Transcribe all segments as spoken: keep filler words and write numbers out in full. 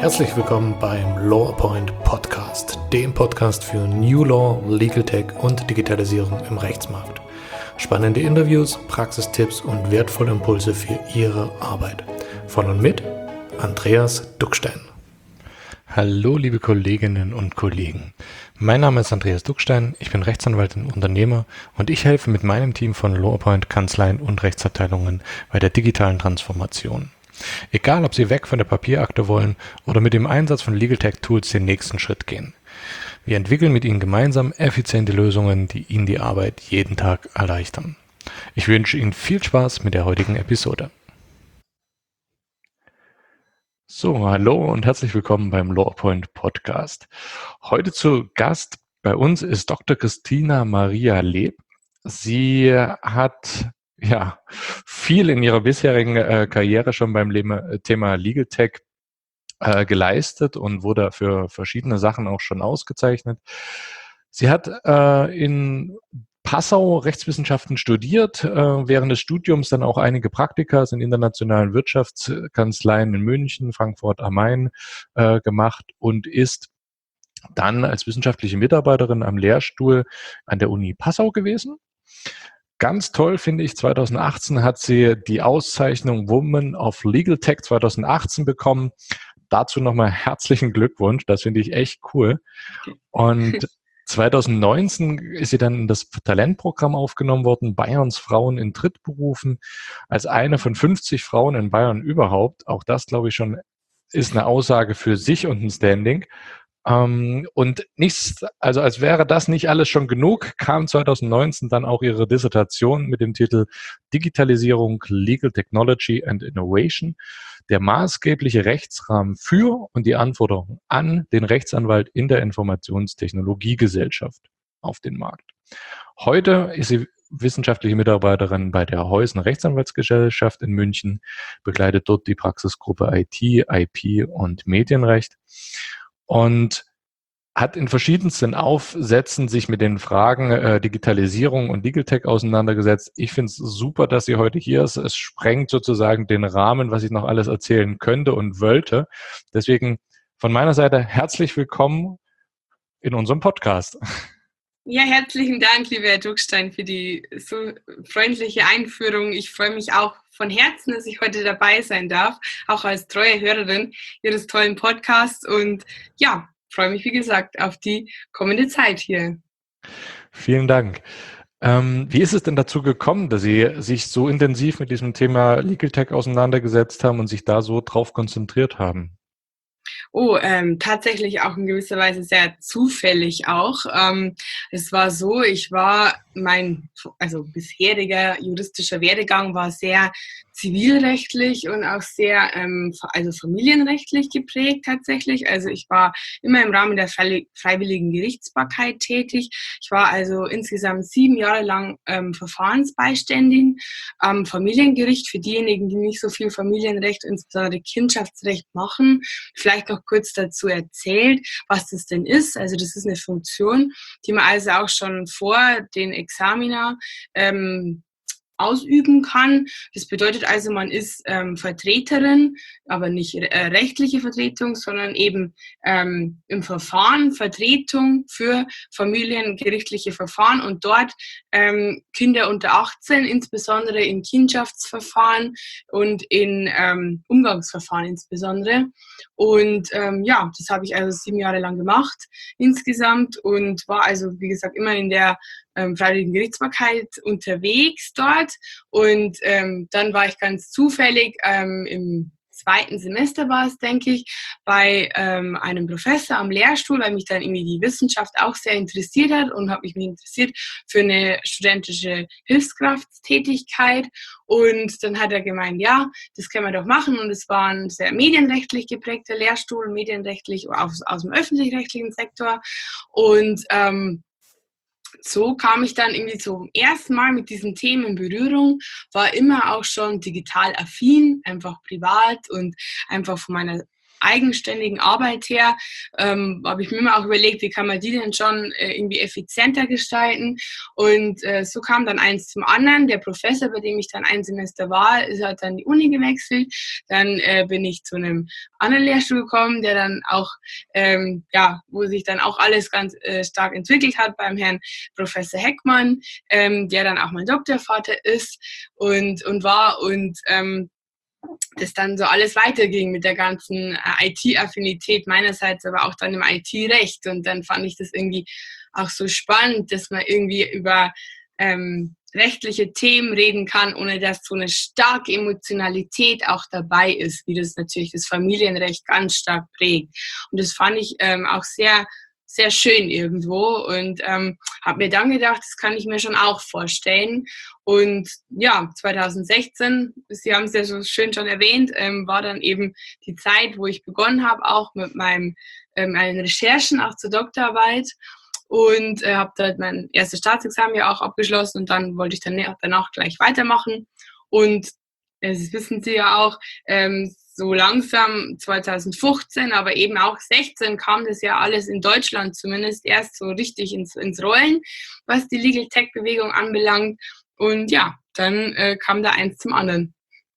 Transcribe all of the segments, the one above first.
Herzlich willkommen beim LawPoint Podcast, dem Podcast für New Law, Legal Tech und Digitalisierung im Rechtsmarkt. Spannende Interviews, Praxistipps und wertvolle Impulse für Ihre Arbeit. Von und mit Andreas Duckstein. Hallo liebe Kolleginnen und Kollegen. Mein Name ist Andreas Duckstein, ich bin Rechtsanwalt und Unternehmer und ich helfe mit meinem Team von LawPoint Kanzleien und Rechtsabteilungen bei der digitalen Transformation. Egal, ob Sie weg von der Papierakte wollen oder mit dem Einsatz von Legal Tech Tools den nächsten Schritt gehen. Wir entwickeln mit Ihnen gemeinsam effiziente Lösungen, die Ihnen die Arbeit jeden Tag erleichtern. Ich wünsche Ihnen viel Spaß mit der heutigen Episode. So, hallo und herzlich willkommen beim LawPoint Podcast. Heute zu Gast bei uns ist Doktor Christina Maria Leb. Sie hat ja viel in ihrer bisherigen äh, Karriere schon beim Le- Thema Legal Tech äh, geleistet und wurde für verschiedene Sachen auch schon ausgezeichnet. Sie hat äh, in Passau Rechtswissenschaften studiert, äh, während des Studiums dann auch einige Praktika in internationalen Wirtschaftskanzleien in München, Frankfurt am Main äh, gemacht und ist dann als wissenschaftliche Mitarbeiterin am Lehrstuhl an der Uni Passau gewesen. Ganz toll finde ich, zwanzig achtzehn hat sie die Auszeichnung Woman of Legal Tech zwanzig achtzehn bekommen. Dazu nochmal herzlichen Glückwunsch, das finde ich echt cool. Und zwanzig neunzehn ist sie dann in das Talentprogramm aufgenommen worden, Bayerns Frauen in Drittberufen, als eine von fünfzig Frauen in Bayern überhaupt. Auch das, glaube ich, schon ist eine Aussage für sich und ein Standing. Ähm, und nichts, also als wäre das nicht alles schon genug, kam zwanzig neunzehn dann auch ihre Dissertation mit dem Titel Digitalisierung, Legal Technology and Innovation, der maßgebliche Rechtsrahmen für und die Anforderungen an den Rechtsanwalt in der Informationstechnologiegesellschaft auf den Markt. Heute ist sie wissenschaftliche Mitarbeiterin bei der Heusen Rechtsanwaltsgesellschaft in München, begleitet dort die Praxisgruppe I T, I P und Medienrecht und hat in verschiedensten Aufsätzen sich mit den Fragen äh, Digitalisierung und Legal Tech auseinandergesetzt. Ich finde es super, dass sie heute hier ist. Es sprengt sozusagen den Rahmen, was ich noch alles erzählen könnte und wollte. Deswegen von meiner Seite herzlich willkommen in unserem Podcast. Ja, herzlichen Dank, lieber Herr Duckstein, für die so freundliche Einführung. Ich freue mich auch von Herzen, dass ich heute dabei sein darf, auch als treue Hörerin Ihres tollen Podcasts und ja, freue mich, wie gesagt, auf die kommende Zeit hier. Vielen Dank. Ähm, wie ist es denn dazu gekommen, dass Sie sich so intensiv mit diesem Thema Legal Tech auseinandergesetzt haben und sich da so drauf konzentriert haben? Oh, ähm, tatsächlich auch in gewisser Weise sehr zufällig auch. Ähm, es war so, ich war, mein also bisheriger juristischer Werdegang war sehr zivilrechtlich und auch sehr ähm, also familienrechtlich geprägt tatsächlich. Also ich war immer im Rahmen der freiwilligen Gerichtsbarkeit tätig. Ich war also insgesamt sieben Jahre lang ähm, Verfahrensbeiständigin am Familiengericht. Für diejenigen, die nicht so viel Familienrecht, insbesondere Kindschaftsrecht machen, vielleicht noch kurz dazu erzählt, was das denn ist. Also das ist eine Funktion, die man also auch schon vor den Examina ähm, ausüben kann. Das bedeutet also, man ist ähm, Vertreterin, aber nicht äh, rechtliche Vertretung, sondern eben ähm, im Verfahren Vertretung für familiengerichtliche Verfahren und dort ähm, Kinder unter achtzehn, insbesondere in Kindschaftsverfahren und in ähm, Umgangsverfahren insbesondere. Und ähm, ja, das habe ich also sieben Jahre lang gemacht insgesamt und war also, wie gesagt, immer in der ähm, freiwilligen Gerichtsbarkeit unterwegs dort. Und ähm, dann war ich ganz zufällig ähm, im zweiten Semester war es, denke ich, bei ähm, einem Professor am Lehrstuhl, weil mich dann irgendwie die Wissenschaft auch sehr interessiert hat und habe mich interessiert für eine studentische Hilfskrafttätigkeit. Und dann hat er gemeint, ja, das können wir doch machen. Und es war ein sehr medienrechtlich geprägter Lehrstuhl, medienrechtlich aus, aus dem öffentlich-rechtlichen Sektor. Und ähm, so kam ich dann irgendwie zum ersten Mal mit diesen Themen in Berührung, war immer auch schon digital affin, einfach privat und einfach von meiner eigenständigen Arbeit her, ähm, habe ich mir immer auch überlegt, wie kann man die denn schon äh, irgendwie effizienter gestalten. Und äh, so kam dann eins zum anderen. Der Professor, bei dem ich dann ein Semester war, ist, hat dann die Uni gewechselt. Dann äh, bin ich zu einem anderen Lehrstuhl gekommen, der dann auch, ähm, ja, wo sich dann auch alles ganz äh, stark entwickelt hat beim Herrn Professor Heckmann, ähm, der dann auch mein Doktorvater ist und, und war und ähm, das dann so alles weiterging mit der ganzen äh, I T-Affinität meinerseits, aber auch dann im I T-Recht. Und dann fand ich das irgendwie auch so spannend, dass man irgendwie über ähm, rechtliche Themen reden kann, ohne dass so eine starke Emotionalität auch dabei ist, wie das natürlich das Familienrecht ganz stark prägt. Und das fand ich ähm, auch sehr sehr schön irgendwo und ähm, habe mir dann gedacht, das kann ich mir schon auch vorstellen. Und ja, zwanzig sechzehn, Sie haben es ja so schön schon erwähnt, ähm, war dann eben die Zeit, wo ich begonnen habe, auch mit meinem, ähm, meinen Recherchen, auch zur Doktorarbeit. Und äh, habe dort mein erstes Staatsexamen ja auch abgeschlossen und dann wollte ich dann danach gleich weitermachen. Und äh, das wissen Sie ja auch, ähm, so langsam zwanzig fünfzehn, aber eben auch sechzehn kam das ja alles in Deutschland zumindest erst so richtig ins, ins Rollen, was die Legal Tech Bewegung anbelangt. Und ja, dann äh, kam da eins zum anderen.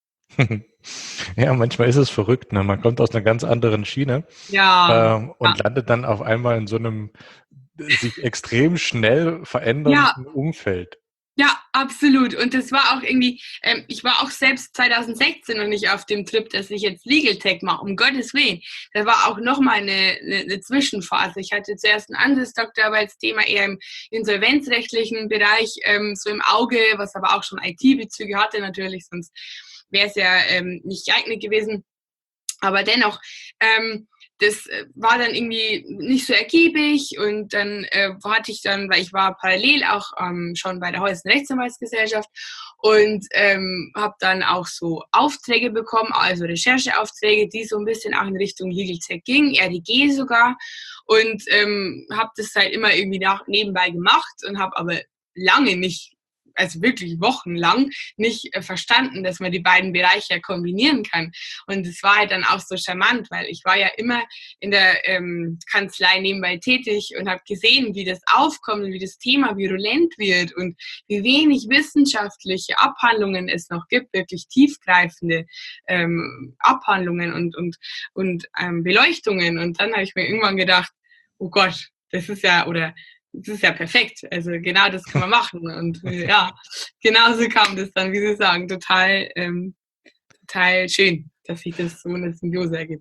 Ja, manchmal ist es verrückt, ne? Man kommt aus einer ganz anderen Schiene Ja, ähm, und ja. landet dann auf einmal in so einem sich extrem schnell Ja, verändernden Umfeld. ja, absolut. Und das war auch irgendwie, ähm, ich war auch selbst zwanzig sechzehn noch nicht auf dem Trip, dass ich jetzt Legal Tech mache, um Gottes Willen. Da war auch nochmal eine, eine, eine Zwischenphase. Ich hatte zuerst ein anderes Doktorarbeitsthema eher im insolvenzrechtlichen Bereich ähm, so im Auge, was aber auch schon I T-Bezüge hatte natürlich, sonst wäre es ja ähm, nicht geeignet gewesen. Aber dennoch, ähm, das war dann irgendwie nicht so ergiebig und dann äh, hatte ich dann, weil ich war parallel auch ähm, schon bei der Heusen Rechtsanwaltsgesellschaft und ähm, habe dann auch so Aufträge bekommen, also Rechercheaufträge, die so ein bisschen auch in Richtung Legal Tech gingen, R D G sogar und ähm, habe das halt immer irgendwie nach, nebenbei gemacht und habe aber lange nicht, also wirklich wochenlang nicht äh, verstanden, dass man die beiden Bereiche ja kombinieren kann. Und es war halt dann auch so charmant, weil ich war ja immer in der ähm, Kanzlei nebenbei tätig und habe gesehen, wie das aufkommt und wie das Thema virulent wird und wie wenig wissenschaftliche Abhandlungen es noch gibt, wirklich tiefgreifende ähm, Abhandlungen und, und, und ähm, Beleuchtungen. Und dann habe ich mir irgendwann gedacht, oh Gott, das ist ja, oder das ist ja perfekt. Also genau das kann man machen. Und äh, ja, genauso kam das dann, wie Sie sagen, total, ähm, total schön, dass sich das so eine Symbiose ergibt.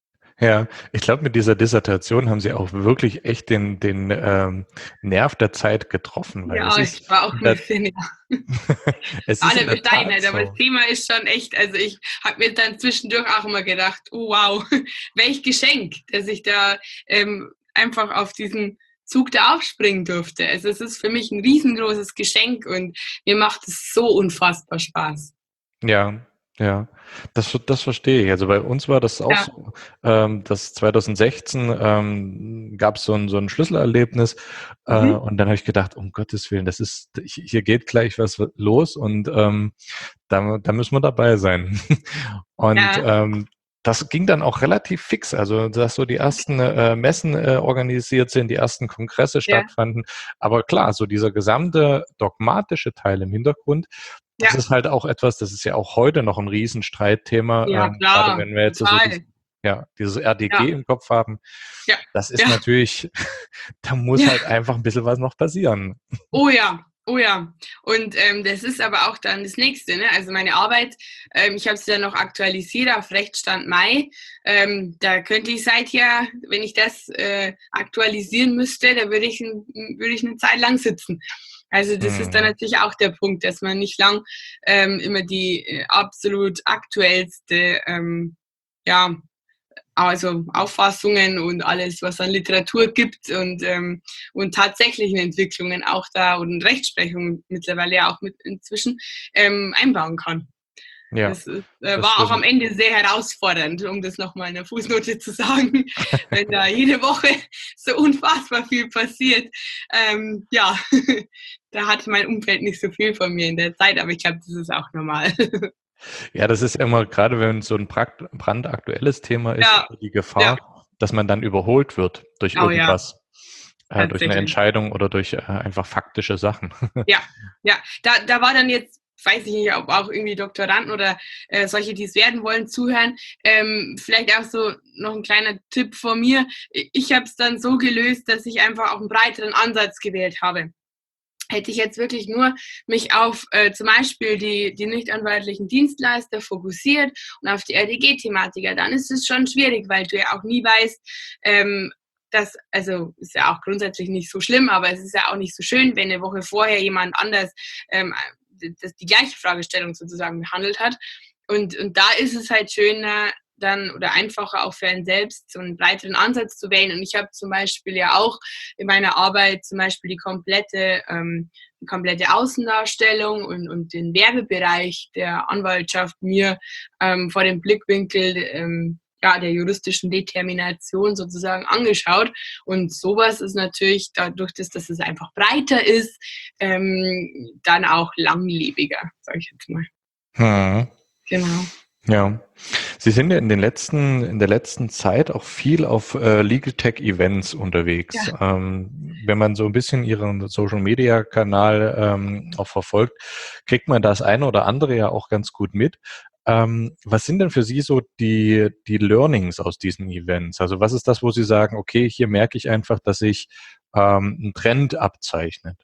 Ja, ich glaube, mit dieser Dissertation haben Sie auch wirklich echt den, den ähm, Nerv der Zeit getroffen, weil es Ja, ist ich war auch in ein der, bisschen, ja, es ist alle in der Tat Bescheidenheit, aber das so. Thema ist schon echt, also ich habe mir dann zwischendurch auch immer gedacht, oh wow, welch Geschenk, dass ich da ähm, einfach auf diesen Zug da aufspringen durfte. Also es ist für mich ein riesengroßes Geschenk und mir macht es so unfassbar Spaß. Ja, ja, das, das verstehe ich. Also bei uns war das auch Ja. so, ähm, dass zwanzig sechzehn ähm, gab es so ein, so ein Schlüsselerlebnis äh, Mhm. und dann habe ich gedacht, um Gottes Willen, das ist, hier geht gleich was los und ähm, da, da müssen wir dabei sein. Und Ja, ähm, das ging dann auch relativ fix, also dass so die ersten äh, Messen äh, organisiert sind, die ersten Kongresse ja, stattfanden. Aber klar, so dieser gesamte dogmatische Teil im Hintergrund, das ja, ist halt auch etwas, das ist ja auch heute noch ein Riesenstreitthema, ja, ähm, gerade klar, wenn wir jetzt so dieses, total. ja, dieses R D G Ja, im Kopf haben. ja, Das ist ja, natürlich, da muss ja. halt einfach ein bisschen was noch passieren. Oh ja, oh ja. Und ähm, das ist aber auch dann das Nächste. Ne? Also meine Arbeit, ähm, ich habe sie dann noch aktualisiert auf Rechtsstand Mai. Ähm, da könnte ich seither, wenn ich das äh, aktualisieren müsste, da würde ich, würde ich eine Zeit lang sitzen. Also das ist dann Hm. natürlich auch der Punkt, dass man nicht lang ähm, immer die äh, absolut aktuellste ähm, ja, also Auffassungen und alles, was an Literatur gibt und, ähm, und tatsächlichen Entwicklungen auch da und Rechtsprechung mittlerweile ja auch mit inzwischen ähm, einbauen kann. Ja, Das ist, äh, das war auch am stimmt. Ende sehr herausfordernd, um das nochmal in der Fußnote zu sagen, wenn da jede Woche so unfassbar viel passiert. Ähm, ja, da hat mein Umfeld nicht so viel von mir in der Zeit, aber ich glaube, das ist auch normal. Ja, das ist immer, gerade wenn so ein prakt- brandaktuelles Thema ist, Ja, die ja. Gefahr, dass man dann überholt wird durch Oh ja, irgendwas, äh, durch eine tatsächlich. Entscheidung oder durch äh, einfach faktische Sachen. Ja, ja. Da, da war dann jetzt, weiß ich nicht, ob auch irgendwie Doktoranden oder äh, solche, die es werden wollen, zuhören. Ähm, vielleicht auch so noch ein kleiner Tipp von mir. Ich habe es dann so gelöst, dass ich einfach auch einen breiteren Ansatz gewählt habe. Hätte ich jetzt wirklich nur mich auf äh, zum Beispiel die, die nicht anwaltlichen Dienstleister fokussiert und auf die R D G-Thematiker, dann ist es schon schwierig, weil du ja auch nie weißt, ähm, das, also ist ja auch grundsätzlich nicht so schlimm, aber es ist ja auch nicht so schön, wenn eine Woche vorher jemand anders ähm, das, die gleiche Fragestellung sozusagen behandelt hat. Und, und da ist es halt schöner, dann oder einfacher auch für einen selbst so einen breiteren Ansatz zu wählen. Und ich habe zum Beispiel ja auch in meiner Arbeit zum Beispiel die komplette, ähm, die komplette Außendarstellung und, und den Werbebereich der Anwaltschaft mir ähm, vor dem Blickwinkel ähm, ja, der juristischen Determination sozusagen angeschaut. Und sowas ist natürlich dadurch, dass, dass es einfach breiter ist, ähm, dann auch langlebiger, sage ich jetzt mal. Hm. Genau. Ja. Sie sind ja in den letzten, in der letzten Zeit auch viel auf äh, Legal Tech Events unterwegs. Ja. Ähm, wenn man so ein bisschen Ihren Social Media Kanal ähm, auch verfolgt, kriegt man das eine oder andere ja auch ganz gut mit. Ähm, was sind denn für Sie so die, die Learnings aus diesen Events? Also was ist das, wo Sie sagen, okay, hier merke ich einfach, dass sich ähm, ein Trend abzeichnet?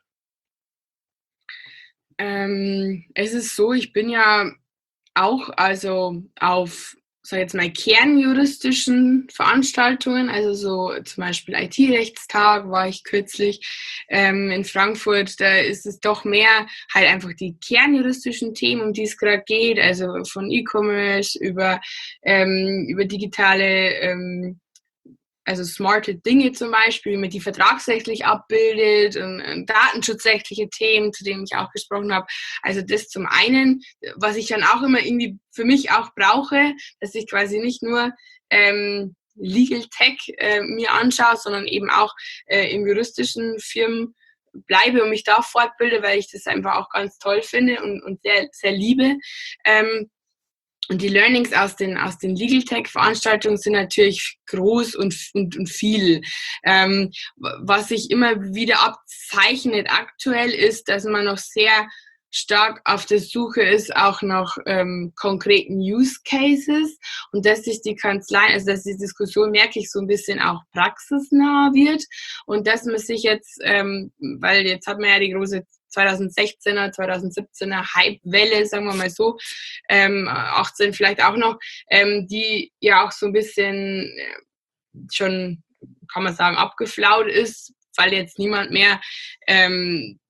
Ähm, es ist so, ich bin ja auch also auf, sag ich jetzt mal, kernjuristischen Veranstaltungen, also so zum Beispiel I T-Rechtstag war ich kürzlich ähm, in Frankfurt, da ist es doch mehr halt einfach die kernjuristischen Themen, um die es gerade geht, also von E-Commerce über, ähm, über digitale ähm, also smarte Dinge zum Beispiel, wie man die vertragsrechtlich abbildet und, und datenschutzrechtliche Themen, zu denen ich auch gesprochen habe. Also das zum einen, was ich dann auch immer irgendwie für mich auch brauche, dass ich quasi nicht nur ähm, Legal Tech äh, mir anschaue, sondern eben auch äh, im juristischen Firmen bleibe und mich da fortbilde, weil ich das einfach auch ganz toll finde und, und sehr, sehr liebe. Ähm, und die Learnings aus den, aus den Legal Tech-Veranstaltungen sind natürlich groß und, und, und viel. Ähm, was sich immer wieder abzeichnet aktuell ist, dass man noch sehr stark auf der Suche ist, auch nach ähm, konkreten Use Cases und dass sich die Kanzlei, also dass die Diskussion, merke ich, so ein bisschen auch praxisnah wird und dass man sich jetzt, ähm, weil jetzt hat man ja die große zwanzig sechzehner, zwanzig siebzehner Hype-Welle, sagen wir mal so, ähm, achtzehn vielleicht auch noch, ähm, die ja auch so ein bisschen äh, schon, kann man sagen, abgeflaut ist, weil jetzt niemand mehr ähm,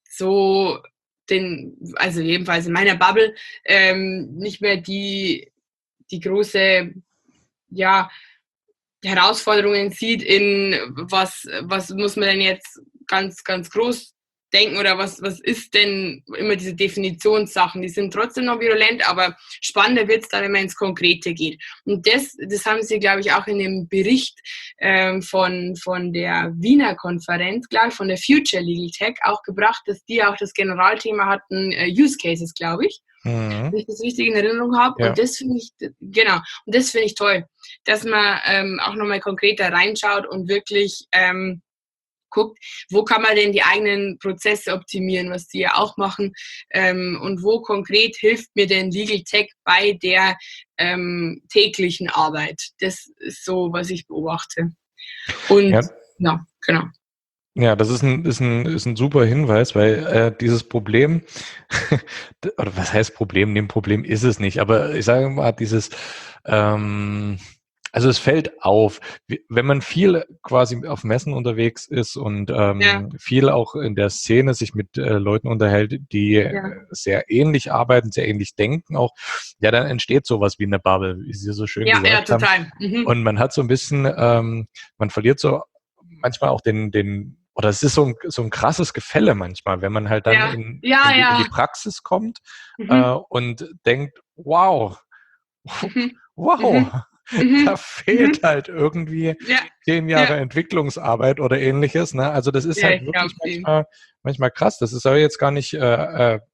so den, also jedenfalls in meiner Bubble, ähm, nicht mehr die, die große, ja, Herausforderungen sieht in was, was muss man denn jetzt ganz, ganz groß denken oder was, was ist denn immer diese Definitionssachen, die sind trotzdem noch virulent, aber spannender wird es dann, wenn man ins Konkrete geht. Und das, das haben sie, glaube ich, auch in dem Bericht ähm, von, von der Wiener Konferenz, glaube ich, von der Future Legal Tech auch gebracht, dass die auch das Generalthema hatten, äh, Use Cases, glaube ich, Mhm. wenn ich das richtig in Erinnerung habe. Ja. Und das finde ich, genau, und das finde ich toll, dass man ähm, auch nochmal konkreter reinschaut und wirklich ähm, guckt, wo kann man denn die eigenen Prozesse optimieren, was die ja auch machen, ähm, und wo konkret hilft mir denn Legal Tech bei der ähm, täglichen Arbeit. Das ist so, was ich beobachte. Und Ja. ja, genau. Ja, das ist ein, ist ein, ist ein super Hinweis, weil äh, dieses Problem, oder was heißt Problem? Nee, ein Problem ist es nicht, aber ich sage mal, dieses, ähm, also es fällt auf, wie- wenn man viel quasi auf Messen unterwegs ist und Ja, ähm, viel auch in der Szene sich mit äh, Leuten unterhält, die äh, ja. sehr ähnlich arbeiten, sehr ähnlich denken auch, ja, dann entsteht sowas wie eine Bubble, wie Sie so schön Ja, ja, gesagt haben. total. Mhm. Und man hat so ein bisschen, ähm, man verliert so manchmal auch den, den, oder es ist so ein, so ein krasses Gefälle manchmal, wenn man halt dann Ja, in, ja, in die, in die ja. Praxis kommt äh, Mhm. und denkt, wow, Mhm. wow, Mhm. da Mhm. fehlt Mhm. halt irgendwie Ja, zehn ja. Jahre Entwicklungsarbeit oder ähnliches. Ne? Also das ist Ja, halt ich glaube wirklich sie. manchmal, manchmal krass. Das ist aber jetzt gar nicht äh, äh,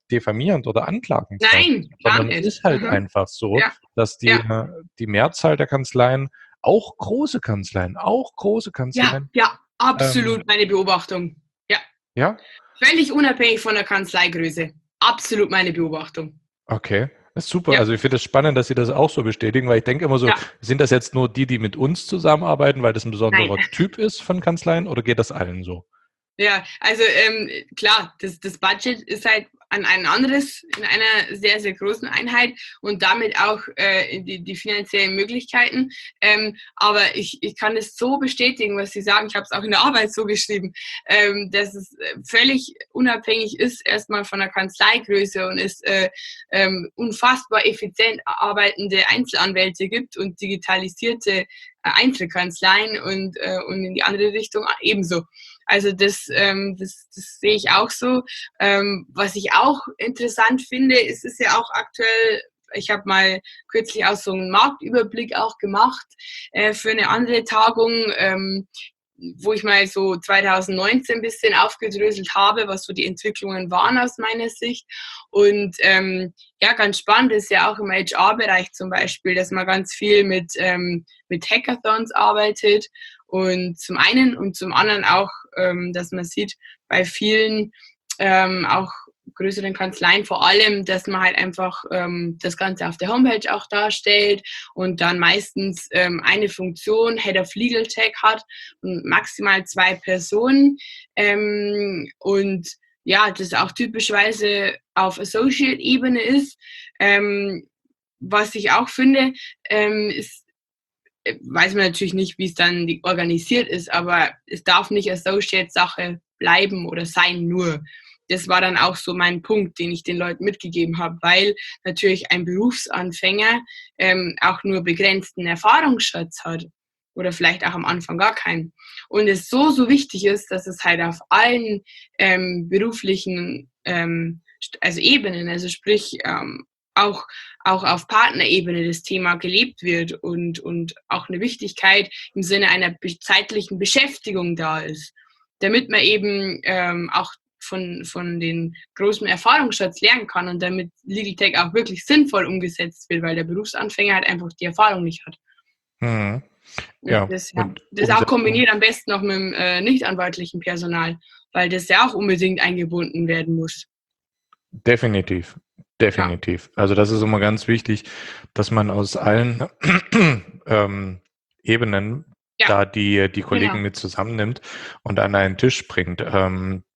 diffamierend oder anklagend sein, Nein, gar sondern es nicht. ist halt Mhm. einfach so, Ja, dass die, ja, äh, die Mehrzahl der Kanzleien, auch große Kanzleien, auch große ja, Kanzleien, ja, ähm, absolut meine Beobachtung. Ja, ja, völlig unabhängig von der Kanzleigröße. Absolut meine Beobachtung. okay. Das ist super. Ja, Also ich finde es spannend, dass Sie das auch so bestätigen, weil ich denke immer so, ja, sind das jetzt nur die, die mit uns zusammenarbeiten, weil das ein nein. besonderer Typ ist von Kanzleien, oder geht das allen so? Ja, also ähm, klar, das, das Budget ist halt an ein anderes in einer sehr, sehr großen Einheit und damit auch äh, die, die finanziellen Möglichkeiten. Ähm, aber ich, ich kann es so bestätigen, was Sie sagen. Ich habe es auch in der Arbeit so geschrieben, ähm, dass es völlig unabhängig ist erstmal von der Kanzleigröße und es äh, ähm, unfassbar effizient arbeitende Einzelanwälte gibt und digitalisierte äh, Einzelkanzleien und, äh, und in die andere Richtung ebenso. Also das, ähm, das, das sehe ich auch so. Ähm, was ich auch interessant finde, ist es ja auch aktuell, ich habe mal kürzlich auch so einen Marktüberblick auch gemacht äh, für eine andere Tagung, ähm, wo ich mal so zwanzig neunzehn ein bisschen aufgedröselt habe, was so die Entwicklungen waren aus meiner Sicht. Und ähm, ja, ganz spannend ist ja auch im H R-Bereich zum Beispiel, dass man ganz viel mit, ähm, mit Hackathons arbeitet. Und zum einen und zum anderen auch, ähm, dass man sieht bei vielen ähm, auch größeren Kanzleien vor allem, dass man halt einfach ähm, das Ganze auf der Homepage auch darstellt und dann meistens ähm, eine Funktion, Head of Legal Tech hat und maximal zwei Personen. Ähm, und ja, das auch typischerweise auf Associate-Ebene ist. Ähm, was ich auch finde, ähm, ist, weiß man natürlich nicht, wie es dann organisiert ist, aber es darf nicht Associate-Sache bleiben oder sein nur. Das war dann auch so mein Punkt, den ich den Leuten mitgegeben habe, weil natürlich ein Berufsanfänger ähm, auch nur begrenzten Erfahrungsschatz hat oder vielleicht auch am Anfang gar keinen. Und es so, so wichtig ist, dass es halt auf allen ähm, beruflichen ähm, also Ebenen, also sprich ähm, auch, auch auf Partnerebene das Thema gelebt wird und, und auch eine Wichtigkeit im Sinne einer zeitlichen Beschäftigung da ist, damit man eben ähm, auch von, von den großen Erfahrungsschatz lernen kann und damit Legal Tech auch wirklich sinnvoll umgesetzt wird, weil der Berufsanfänger halt einfach die Erfahrung nicht hat. Mhm. Und Ja, das, ja, und das auch Umsetzung, kombiniert am besten noch mit dem äh, nichtanwaltlichen Personal, weil das ja auch unbedingt eingebunden werden muss. definitiv, Ja, definitiv. Also das ist immer ganz wichtig, dass man aus allen ähm, Ebenen ja, da die, die genau. Kollegen mit zusammennimmt und an einen Tisch bringt. Ähm,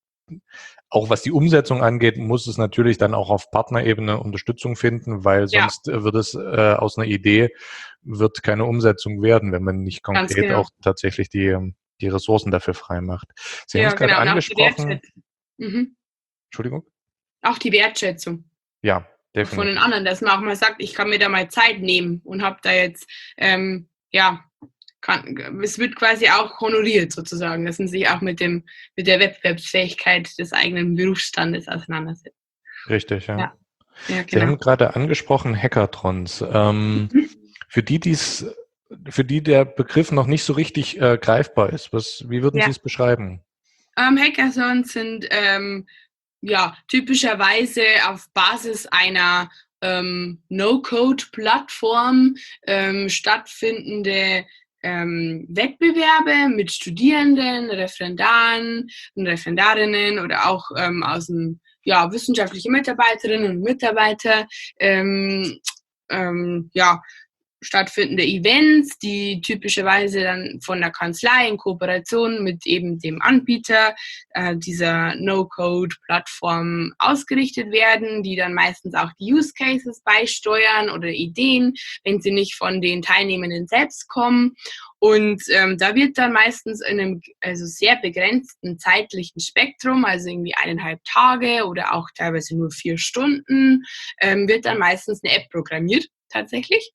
auch was die Umsetzung angeht, muss es natürlich dann auch auf Partnerebene Unterstützung finden, weil Ja, sonst wird es äh, aus einer Idee wird keine Umsetzung werden, wenn man nicht ganz konkret genau. auch tatsächlich die, die Ressourcen dafür frei macht. Sie haben es Ja, gerade genau. Und auch die angesprochen. Wertschätzung. Mhm. Entschuldigung? Auch die Wertschätzung Ja, von den definitiv. anderen, dass man auch mal sagt, ich kann mir da mal Zeit nehmen und habe da jetzt, ähm, ja, kann, es wird quasi auch honoriert sozusagen, dass man sich auch mit, dem, mit der Wettbewerbsfähigkeit des eigenen Berufsstandes auseinandersetzt. Richtig, ja. Ja, ja, Sie genau. haben gerade angesprochen Hackathons. Ähm, Mhm. für die, die's, für die der Begriff noch nicht so richtig äh, greifbar ist, was, wie würden Sie Ja. es beschreiben? Ähm, Hackathons sind ähm, ja, typischerweise auf Basis einer ähm, No-Code-Plattform ähm, stattfindende ähm, Wettbewerbe mit Studierenden, Referendaren und Referendarinnen oder auch ähm, aus dem ja, wissenschaftliche Mitarbeiterinnen und Mitarbeiter ähm, ähm, ja, stattfindende Events, die typischerweise dann von der Kanzlei in Kooperation mit eben dem Anbieter äh, dieser No-Code-Plattform ausgerichtet werden, die dann meistens auch die Use Cases beisteuern oder Ideen, wenn sie nicht von den Teilnehmenden selbst kommen. Und ähm, da wird dann meistens in einem also sehr begrenzten zeitlichen Spektrum, also irgendwie eineinhalb Tage oder auch teilweise nur vier Stunden, ähm, wird dann meistens eine App programmiert tatsächlich.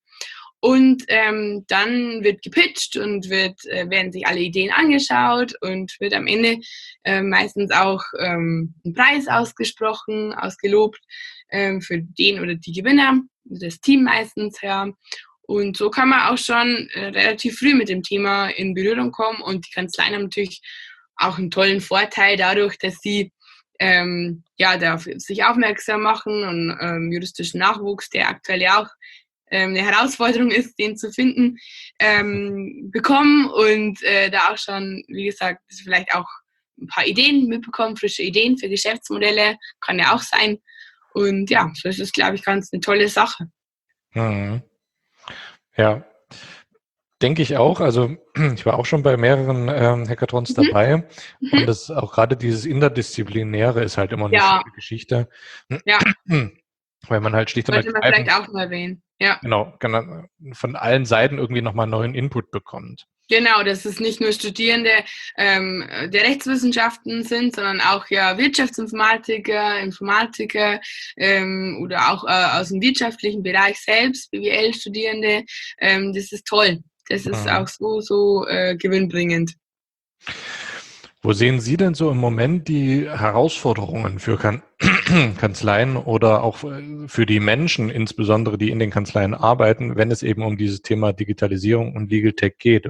Und ähm, dann wird gepitcht und wird, äh, werden sich alle Ideen angeschaut und wird am Ende äh, meistens auch ähm, ein Preis ausgesprochen, ausgelobt ähm, für den oder die Gewinner, das Team meistens, ja. Und so kann man auch schon äh, relativ früh mit dem Thema in Berührung kommen und die Kanzleien haben natürlich auch einen tollen Vorteil dadurch, dass sie ähm, ja, da auf sich aufmerksam machen und ähm, juristischen Nachwuchs, der aktuell ja auch ähm, eine Herausforderung ist, den zu finden, ähm, bekommen und äh, da auch schon, wie gesagt, vielleicht auch ein paar Ideen mitbekommen, frische Ideen für Geschäftsmodelle, kann ja auch sein. Und ja, das ist, glaube ich, ganz eine tolle Sache. Mhm. Ja, denke ich auch. Also ich war auch schon bei mehreren ähm, Hackathons Mhm. dabei Mhm. und das auch gerade dieses Interdisziplinäre ist halt immer eine Ja, schöne Geschichte, ja, weil man halt schlicht und sollte man vielleicht ergreifend auch mal erwähnen. Ja. genau, genau von allen Seiten irgendwie nochmal neuen Input bekommt. Genau, dass es nicht nur Studierende ähm, der Rechtswissenschaften sind, sondern auch ja Wirtschaftsinformatiker, Informatiker ähm, oder auch äh, aus dem wirtschaftlichen Bereich selbst, B W L-Studierende. Ähm, das ist toll. Das ist Mhm. auch so, so äh, gewinnbringend. Wo sehen Sie denn so im Moment die Herausforderungen für kan Kanzleien oder auch äh, für die Menschen, insbesondere die in den Kanzleien arbeiten, wenn es eben um dieses Thema Digitalisierung und Legal Tech geht?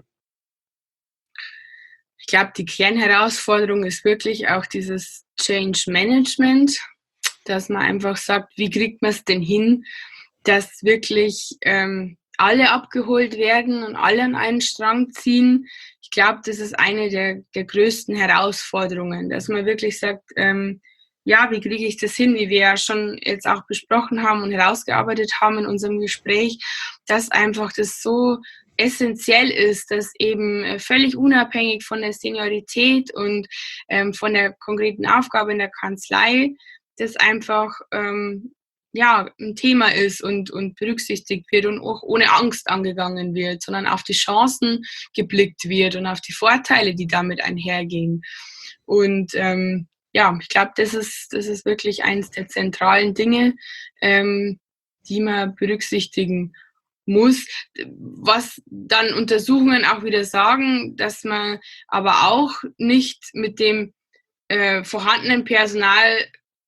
Ich glaube, die Kernherausforderung ist wirklich auch dieses Change Management, dass man einfach sagt, wie kriegt man es denn hin, dass wirklich ähm, alle abgeholt werden und alle an einen Strang ziehen. Ich glaube, das ist eine der, der größten Herausforderungen, dass man wirklich sagt, ähm, ja, wie kriege ich das hin, wie wir ja schon jetzt auch besprochen haben und herausgearbeitet haben in unserem Gespräch, dass einfach das so essentiell ist, dass eben äh, völlig unabhängig von der Seniorität und ähm, von der konkreten Aufgabe in der Kanzlei, das einfach ähm, ja, ein Thema ist und, und berücksichtigt wird und auch ohne Angst angegangen wird, sondern auf die Chancen geblickt wird und auf die Vorteile, die damit einhergehen. Und ähm, ja, ich glaube, das ist, das ist wirklich eines der zentralen Dinge, ähm, die man berücksichtigen muss. Was dann Untersuchungen auch wieder sagen, dass man aber auch nicht mit dem äh, vorhandenen Personal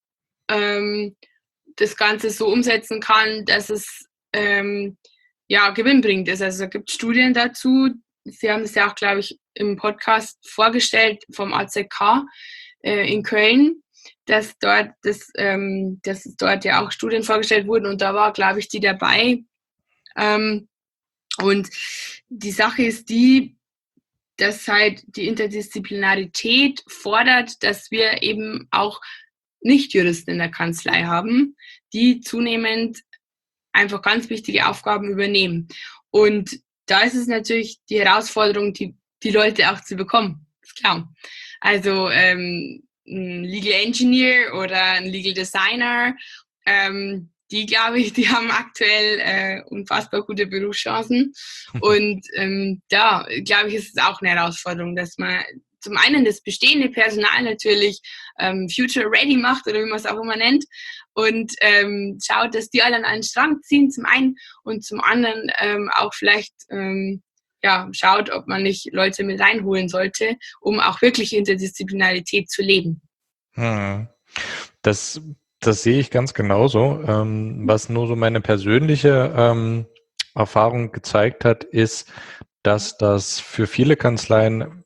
ähm, das Ganze so umsetzen kann, dass es ähm, ja, gewinnbringend ist. Also es gibt Studien dazu. Sie haben es ja auch, glaube ich, im Podcast vorgestellt vom A Z K äh, in Köln, dass dort, das, ähm, dass dort ja auch Studien vorgestellt wurden und da war, glaube ich, die dabei. Ähm, und die Sache ist die, dass halt die Interdisziplinarität fordert, dass wir eben auch Nicht-Juristen in der Kanzlei haben, die zunehmend einfach ganz wichtige Aufgaben übernehmen. Und da ist es natürlich die Herausforderung, die, die Leute auch zu bekommen. Ist klar. Also ähm, ein Legal Engineer oder ein Legal Designer, ähm, die, glaube ich, die haben aktuell äh, unfassbar gute Berufschancen. Und ähm, da, glaube ich, ist es auch eine Herausforderung, dass man zum einen das bestehende Personal natürlich ähm, future ready macht oder wie man es auch immer nennt und ähm, schaut, dass die alle an einen Strang ziehen zum einen und zum anderen ähm, auch vielleicht ähm, ja, schaut, ob man nicht Leute mit reinholen sollte, um auch wirklich Interdisziplinarität zu leben. Hm. Das, das sehe ich ganz genauso. Ähm, was nur so meine persönliche ähm, Erfahrung gezeigt hat, ist, dass das für viele Kanzleien,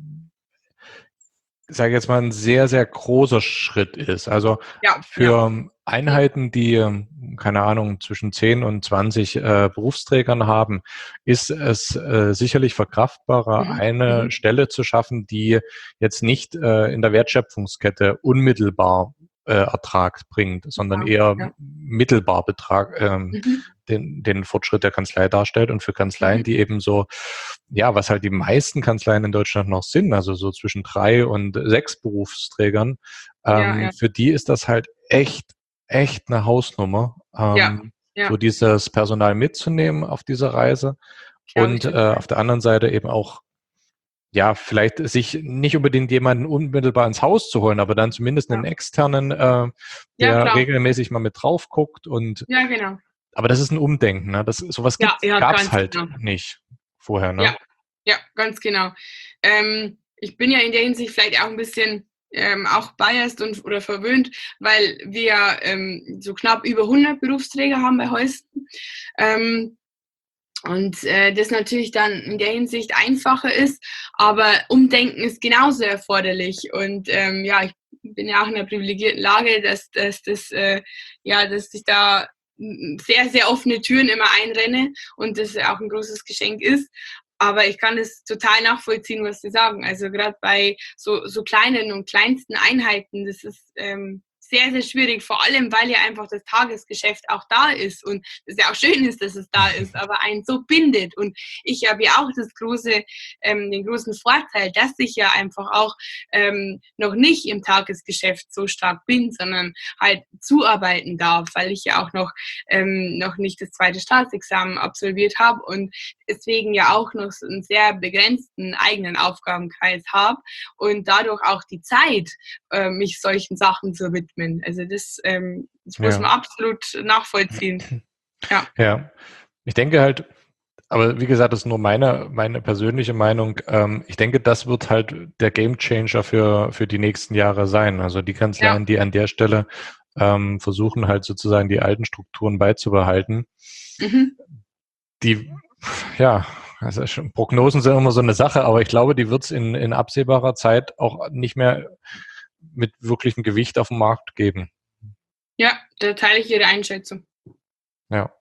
ich sage jetzt mal, ein sehr, sehr großer Schritt ist. Also Ja, ja. für Einheiten, die, keine Ahnung, zwischen zehn und zwanzig äh, Berufsträgern haben, ist es äh, sicherlich verkraftbarer, Mhm. eine Mhm. Stelle zu schaffen, die jetzt nicht äh, in der Wertschöpfungskette unmittelbar äh, Ertrag bringt, sondern Ja, eher ja. mittelbar Betrag, ähm, Mhm. den, den Fortschritt der Kanzlei darstellt. Und für Kanzleien, Mhm. die eben so, ja, was halt die meisten Kanzleien in Deutschland noch sind, also so zwischen drei und sechs Berufsträgern, Ja, ähm, ja. für die ist das halt echt, echt eine Hausnummer, Ja, ähm, ja. so dieses Personal mitzunehmen auf diese Reise Glaube ich und äh, total. auf der anderen Seite eben auch, ja, vielleicht sich nicht unbedingt jemanden unmittelbar ins Haus zu holen, aber dann zumindest einen Ja. externen, äh, Ja, der klar. regelmäßig mal mit drauf guckt und Ja, genau. aber das ist ein Umdenken, ne? Das sowas Ja, gibt's ja, gab's ganz halt genau. nicht vorher, ne? Ja, ja, ganz genau. Ähm, ich bin ja in der Hinsicht vielleicht auch ein bisschen ähm, auch biased und oder verwöhnt, weil wir ja ähm, so knapp über hundert Berufsträger haben bei Holsten. Ähm, und äh, das natürlich dann in der Hinsicht einfacher ist, aber Umdenken ist genauso erforderlich. Und ähm, ja, ich bin ja auch in einer privilegierten Lage, dass, dass, dass, äh, ja, dass ich da sehr, sehr offene Türen immer einrenne und das auch ein großes Geschenk ist. Aber ich kann das total nachvollziehen, was Sie sagen. Also gerade bei so, so kleinen und kleinsten Einheiten, das ist ähm, sehr, sehr schwierig, vor allem, weil ja einfach das Tagesgeschäft auch da ist und es ja auch schön ist, dass es da ist, aber einen so bindet. Und ich habe ja auch das große, ähm, den großen Vorteil, dass ich ja einfach auch ähm, noch nicht im Tagesgeschäft so stark bin, sondern halt zuarbeiten darf, weil ich ja auch noch, ähm, noch nicht das zweite Staatsexamen absolviert habe und deswegen ja auch noch so einen sehr begrenzten eigenen Aufgabenkreis habe und dadurch auch die Zeit, äh, mich solchen Sachen zu widmen. Also das, ähm, das muss Ja. man absolut nachvollziehen. Ja. Ja, ich denke halt, aber wie gesagt, das ist nur meine, meine persönliche Meinung. Ähm, ich denke, das wird halt der Gamechanger für, für die nächsten Jahre sein. Also die Ja. Kanzleien, die an der Stelle ähm, versuchen halt sozusagen die alten Strukturen beizubehalten, Mhm. die, ja, also schon, Prognosen sind immer so eine Sache, aber ich glaube, die wird es in, in absehbarer Zeit auch nicht mehr mit wirklichem Gewicht auf dem Markt geben. Ja, da teile ich Ihre Einschätzung. Ja.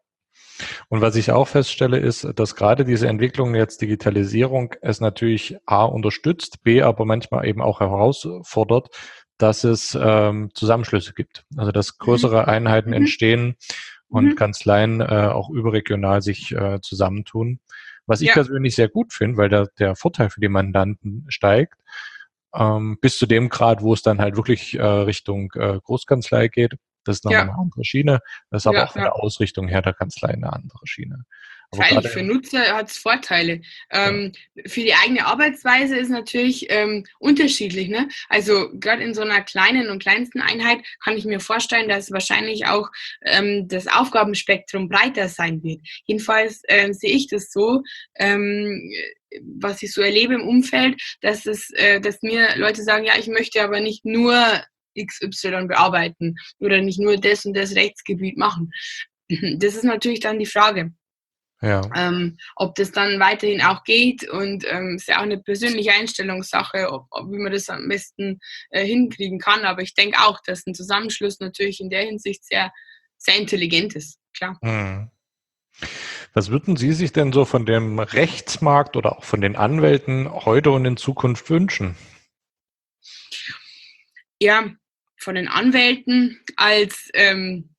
Und was ich auch feststelle, ist, dass gerade diese Entwicklung jetzt Digitalisierung es natürlich A unterstützt, B aber manchmal eben auch herausfordert, dass es ähm, Zusammenschlüsse gibt. Also dass Mhm. größere Einheiten Mhm. entstehen und Mhm. Kanzleien äh, auch überregional sich äh, zusammentun. Was ich Ja. persönlich sehr gut finde, weil der, der Vorteil für die Mandanten steigt, ähm, bis zu dem Grad, wo es dann halt wirklich äh, Richtung äh, Großkanzlei geht. Das ist nochmal Ja. eine andere Schiene. Das ist aber Ja. auch von Ja. der Ausrichtung her der Kanzlei eine andere Schiene. Aber Freilich, gerade für im, Nutzer hat es Vorteile. ja, Ähm, für die eigene Arbeitsweise ist natürlich ähm, unterschiedlich. Ne? Also gerade in so einer kleinen und kleinsten Einheit kann ich mir vorstellen, dass wahrscheinlich auch ähm, das Aufgabenspektrum breiter sein wird. Jedenfalls ähm, sehe ich das so, ähm, was ich so erlebe im Umfeld, dass, es, äh, dass mir Leute sagen, ja, ich möchte aber nicht nur X Y bearbeiten oder nicht nur das und das Rechtsgebiet machen. Das ist natürlich dann die Frage. ja. Ähm, ob das dann weiterhin auch geht und ähm, ist ja auch eine persönliche Einstellungssache, ob, ob, wie man das am besten äh, hinkriegen kann. Aber ich denke auch, dass ein Zusammenschluss natürlich in der Hinsicht sehr, sehr intelligent ist. Klar. Hm. Was würden Sie sich denn so von dem Rechtsmarkt oder auch von den Anwälten heute und in Zukunft wünschen? Ja, von den Anwälten als ähm,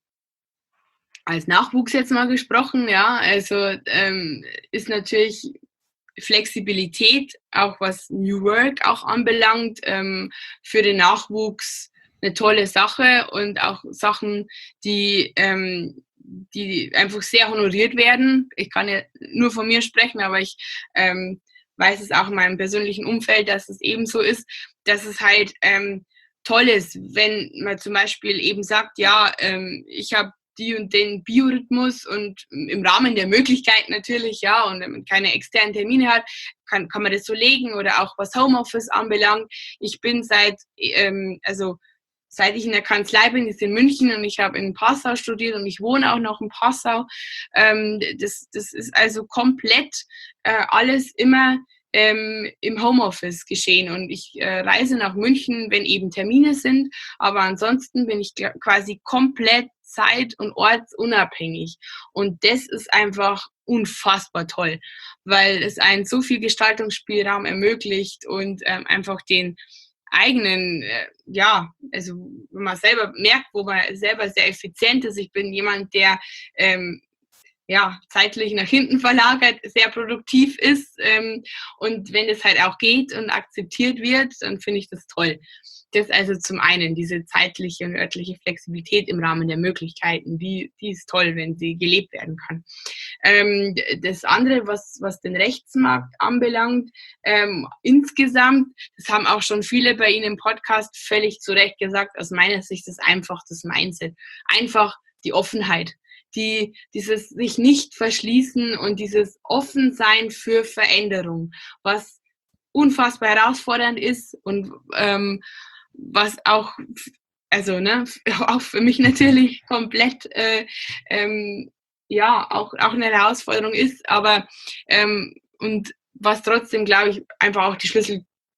als Nachwuchs jetzt mal gesprochen, ja, also ähm, ist natürlich Flexibilität, auch was New Work auch anbelangt, ähm, für den Nachwuchs eine tolle Sache und auch Sachen, die, ähm, die einfach sehr honoriert werden. Ich kann ja nur von mir sprechen, aber ich ähm, weiß es auch in meinem persönlichen Umfeld, dass es ebenso ist, dass es halt ähm, toll ist, wenn man zum Beispiel eben sagt, ja, ähm, ich habe die und den Biorhythmus und im Rahmen der Möglichkeiten natürlich, ja, und wenn man keine externen Termine hat, kann, kann man das so legen oder auch was Homeoffice anbelangt. Ich bin seit, ähm, also seit ich in der Kanzlei bin, ist in München und ich habe in Passau studiert und ich wohne auch noch in Passau. Ähm, das, das ist also komplett äh, alles immer ähm, im Homeoffice geschehen und ich äh, reise nach München, wenn eben Termine sind, aber ansonsten bin ich quasi komplett zeit- und ortsunabhängig und das ist einfach unfassbar toll, weil es einen so viel Gestaltungsspielraum ermöglicht und ähm, einfach den eigenen, äh, ja, also wenn man selber merkt, wo man selber sehr effizient ist. Ich bin jemand, der ähm, ja, zeitlich nach hinten verlagert, sehr produktiv ist. Ähm, und wenn es halt auch geht und akzeptiert wird, dann finde ich das toll. Das also zum einen, diese zeitliche und örtliche Flexibilität im Rahmen der Möglichkeiten, die, die ist toll, wenn sie gelebt werden kann. Ähm, das andere, was, was den Rechtsmarkt anbelangt, ähm, insgesamt, das haben auch schon viele bei Ihnen im Podcast völlig zu Recht gesagt, aus meiner Sicht ist einfach das Mindset. Einfach die Offenheit. Die, dieses sich nicht verschließen und dieses Offensein für Veränderung, was unfassbar herausfordernd ist und ähm, was auch, also ne, auch für mich natürlich komplett äh, ähm, ja, auch, auch eine Herausforderung ist, aber ähm, und was trotzdem, glaube ich, einfach auch die Schlüssel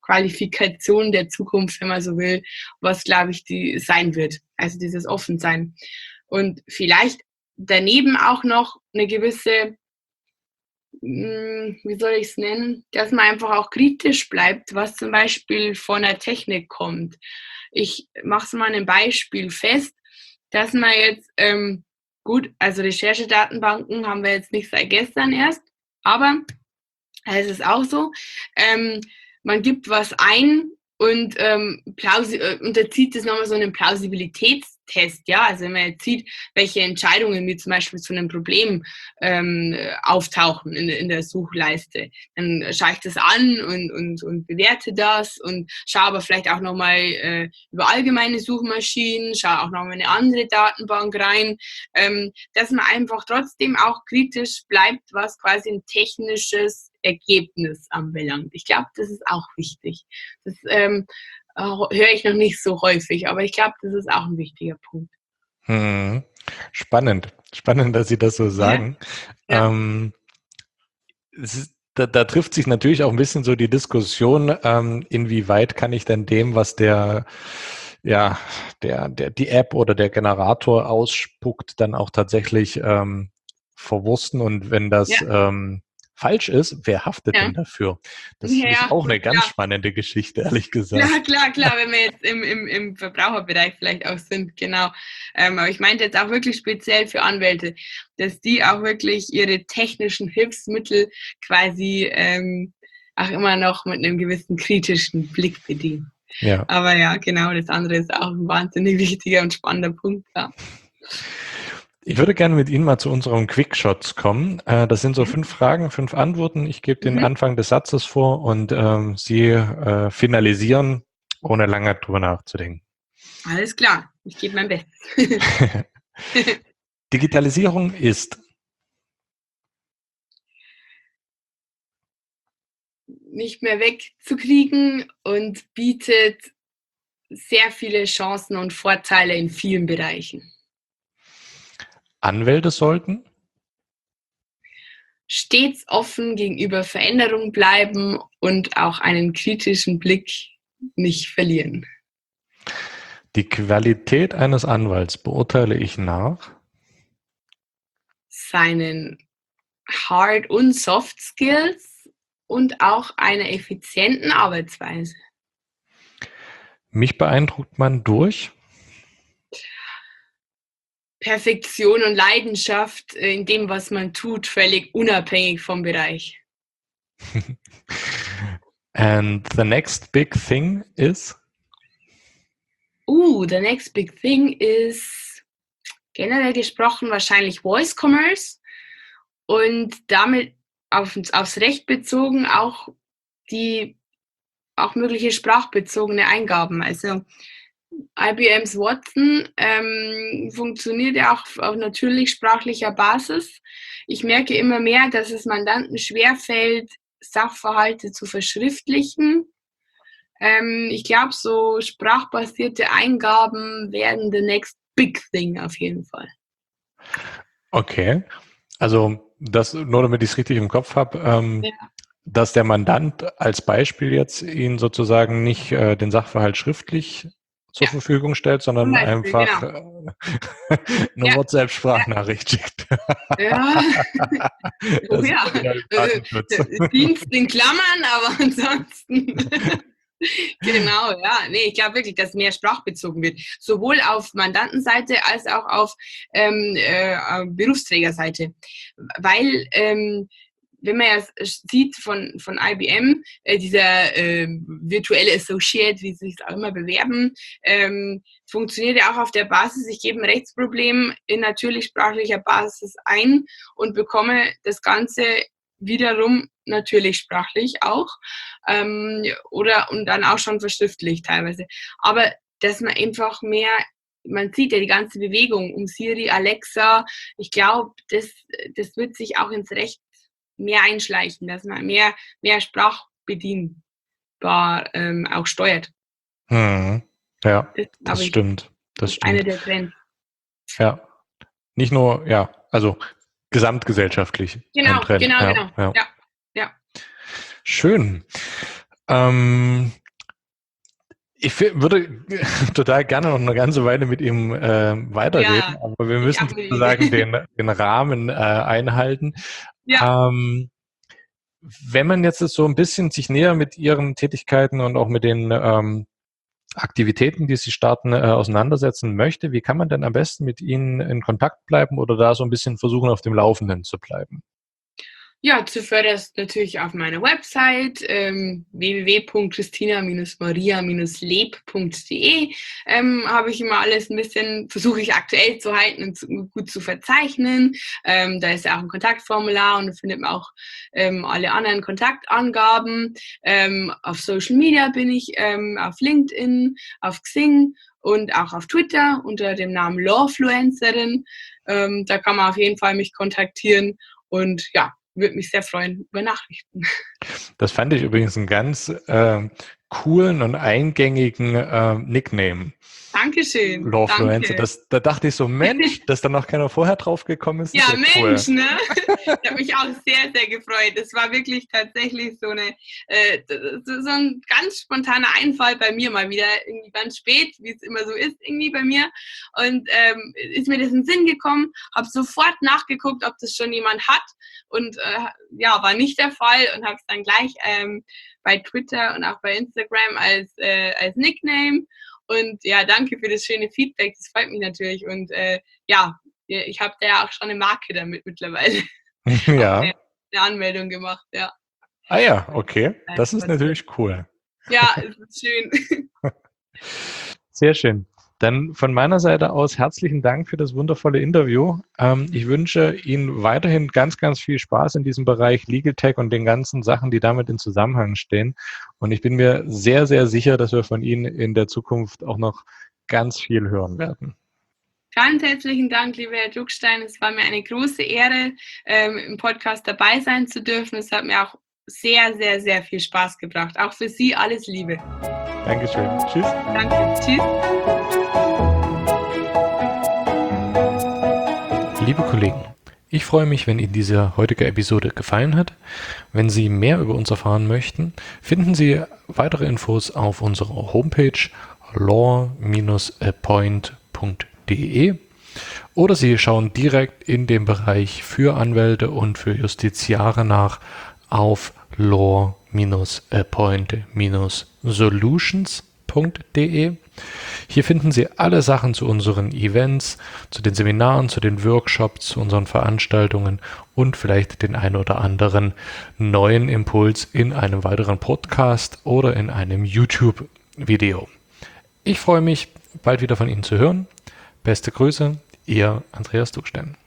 Qualifikation der Zukunft, wenn man so will, was, glaube ich, die sein wird. Also dieses Offensein. Und vielleicht daneben auch noch eine gewisse, wie soll ich es nennen, dass man einfach auch kritisch bleibt, was zum Beispiel von der Technik kommt. Ich mache es mal an einem Beispiel fest, dass man jetzt, ähm, gut, also Recherchedatenbanken haben wir jetzt nicht seit gestern erst, aber es ist auch so, ähm, man gibt was ein und ähm, plausi- äh, unterzieht das nochmal so einem Plausibilitätstest, ja, also wenn man jetzt sieht, welche Entscheidungen mir zum Beispiel zu einem Problem ähm, auftauchen in, in der Suchleiste, dann schaue ich das an und, und, und bewerte das und schaue aber vielleicht auch nochmal äh, über allgemeine Suchmaschinen, schaue auch nochmal in eine andere Datenbank rein, ähm, dass man einfach trotzdem auch kritisch bleibt, was quasi ein technisches Ergebnis anbelangt. Ich glaube, das ist auch wichtig. Das ähm, höre ich noch nicht so häufig, aber ich glaube, das ist auch ein wichtiger Punkt. Hm. Spannend. Spannend, dass Sie das so sagen. Ja. Ja. Ähm, es ist, da, da trifft sich natürlich auch ein bisschen so die Diskussion, ähm, inwieweit kann ich denn dem, was der, ja, der, der, die App oder der Generator ausspuckt, dann auch tatsächlich ähm, verwursten, und wenn das Ja. ähm, falsch ist, wer haftet Ja. denn dafür? Das Ja, ist ja, auch eine ganz klar. spannende Geschichte, ehrlich gesagt. Klar, klar, klar, wenn wir jetzt im, im, im Verbraucherbereich vielleicht auch sind, genau. Ähm, aber ich meinte jetzt auch wirklich speziell für Anwälte, dass die auch wirklich ihre technischen Hilfsmittel quasi ähm, auch immer noch mit einem gewissen kritischen Blick bedienen. Ja. Aber ja, genau, das andere ist auch ein wahnsinnig wichtiger und spannender Punkt. Ja. Ich würde gerne mit Ihnen mal zu unseren Quickshots kommen. Äh, das sind so fünf Fragen, fünf Antworten. Ich gebe den Mhm. Anfang des Satzes vor und ähm, Sie äh, finalisieren, ohne lange drüber nachzudenken. Alles klar, ich gebe mein Bestes. Digitalisierung ist nicht mehr wegzukriegen und bietet sehr viele Chancen und Vorteile in vielen Bereichen. Anwälte sollten Stets offen gegenüber Veränderungen bleiben und auch einen kritischen Blick nicht verlieren. Die Qualität eines Anwalts beurteile ich nach seinen Hard- und Soft Skills und auch einer effizienten Arbeitsweise. Mich beeindruckt man durch Perfektion und Leidenschaft in dem, was man tut, völlig unabhängig vom Bereich. And the next big thing is? Uh, the next big thing is generell gesprochen wahrscheinlich Voice Commerce und damit auf, aufs Recht bezogen auch die auch mögliche sprachbezogene Eingaben. Also I B M's Watson ähm, funktioniert ja auch auf natürlich sprachlicher Basis. Ich merke immer mehr, dass es Mandanten schwerfällt, Sachverhalte zu verschriftlichen. Ähm, ich glaube, so sprachbasierte Eingaben werden the next big thing auf jeden Fall. Okay, also das nur damit ich es richtig im Kopf habe, ähm, ja. dass der Mandant als Beispiel jetzt Ihnen sozusagen nicht äh, den Sachverhalt schriftlich zur ja. Verfügung stellt, sondern Beispiel, einfach genau. äh, eine ja. WhatsApp-Sprachnachricht ja. schickt. Ja, oh ja. Dienst in Klammern, aber ansonsten... Genau, ja. Nee, ich glaube wirklich, dass mehr sprachbezogen wird. Sowohl auf Mandantenseite als auch auf ähm, äh, Berufsträgerseite. Weil, ähm, wenn man ja sieht von, von I B M, äh, dieser äh, virtuelle Associate, wie sie sich auch immer bewerben, ähm, funktioniert ja auch auf der Basis, ich gebe ein Rechtsproblem in natürlich sprachlicher Basis ein und bekomme das Ganze wiederum natürlich sprachlich auch ähm, oder und dann auch schon verschriftlicht teilweise. Aber dass man einfach mehr, man sieht ja die ganze Bewegung um Siri, Alexa, ich glaube, das, das wird sich auch ins Recht mehr einschleichen, dass man mehr, mehr sprachbedienbar ähm, auch steuert. Hm. Ja, das, das ich, stimmt. Das ist stimmt. Eine der Trends. Ja, nicht nur, ja, also gesamtgesellschaftlich. Genau, ein Trend. genau, ja, genau. Ja. Ja, ja. Schön. Ähm, ich würde total gerne noch eine ganze Weile mit ihm äh, weiterreden, Ja, aber wir ich müssen auch mit sozusagen Ihnen. den, den Rahmen äh, einhalten. Ja, Ähm, wenn man jetzt so ein bisschen sich näher mit Ihren Tätigkeiten und auch mit den ähm, Aktivitäten, die Sie starten, äh, auseinandersetzen möchte, wie kann man denn am besten mit Ihnen in Kontakt bleiben oder da so ein bisschen versuchen, auf dem Laufenden zu bleiben? ja, zuvörderst natürlich auf meiner Website ähm, w w w punkt christina maria leb punkt de ähm, habe ich immer alles ein bisschen, versuche ich aktuell zu halten und zu, gut zu verzeichnen. Ähm, da ist ja auch ein Kontaktformular und da findet man auch ähm, alle anderen Kontaktangaben. Ähm, auf Social Media bin ich, ähm, auf LinkedIn, auf Xing und auch auf Twitter unter dem Namen Lawfluencerin. Ähm, da kann man auf jeden Fall mich kontaktieren und ja, würde mich sehr freuen über Nachrichten. Das fand ich übrigens einen ganz äh, coolen und eingängigen äh, Nickname. Dankeschön, Lawfluencer. danke. Das, da dachte ich so, Mensch, dass da noch keiner vorher drauf gekommen ist, ist Ja, ja cool. Mensch, ne? Ich habe mich auch sehr, sehr gefreut. Es war wirklich tatsächlich so eine, äh, so ein ganz spontaner Einfall bei mir mal wieder, irgendwie ganz spät, wie es immer so ist, irgendwie bei mir. Und ähm, ist mir das in den Sinn gekommen, habe sofort nachgeguckt, ob das schon jemand hat. Und äh, ja, war nicht der Fall und habe es dann gleich ähm, bei Twitter und auch bei Instagram als, äh, als Nickname. Und ja, danke für das schöne Feedback. Das freut mich natürlich. Und äh, ja, ich habe da ja auch schon eine Marke damit mittlerweile. Auch Ja. eine, eine Anmeldung gemacht, ja. Ah ja, okay. Das ist natürlich cool. Ja, es ist schön. Sehr schön. Dann von meiner Seite aus herzlichen Dank für das wundervolle Interview. Ähm, ich wünsche Ihnen weiterhin ganz, ganz viel Spaß in diesem Bereich Legal Tech und den ganzen Sachen, die damit in Zusammenhang stehen. Und ich bin mir sehr, sehr sicher, dass wir von Ihnen in der Zukunft auch noch ganz viel hören werden. Ganz herzlichen Dank, lieber Herr Druckstein. Es war mir eine große Ehre, ähm, im Podcast dabei sein zu dürfen. Es hat mir auch sehr, sehr, sehr viel Spaß gebracht. Auch für Sie alles Liebe. Dankeschön. Tschüss. Danke. Tschüss. Liebe Kollegen, ich freue mich, wenn Ihnen diese heutige Episode gefallen hat. Wenn Sie mehr über uns erfahren möchten, finden Sie weitere Infos auf unserer Homepage law dash appoint punkt de oder Sie schauen direkt in dem Bereich für Anwälte und für Justiziare nach auf law dash appoint dash solutions punkt de. Hier finden Sie alle Sachen zu unseren Events, zu den Seminaren, zu den Workshops, zu unseren Veranstaltungen und vielleicht den ein oder anderen neuen Impuls in einem weiteren Podcast oder in einem YouTube-Video. Ich freue mich, bald wieder von Ihnen zu hören. Beste Grüße, Ihr Andreas Duckstein.